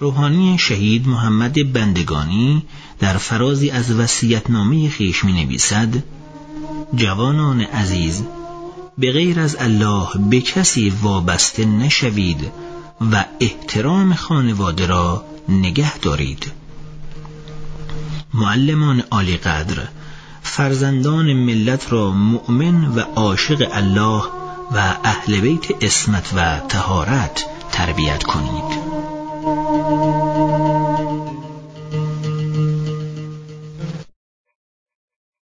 روحانی شهید محمد بندگانی در فرازی از وصیت‌نامه خویش می‌نویسد: جوانان عزیز، به غیر از الله به کسی وابسته نشوید و احترام خانواده را نگه دارید. معلمان عالی قدر، فرزندان ملت را مؤمن و عاشق الله و اهل بیت عصمت و طهارت تربیت کنید.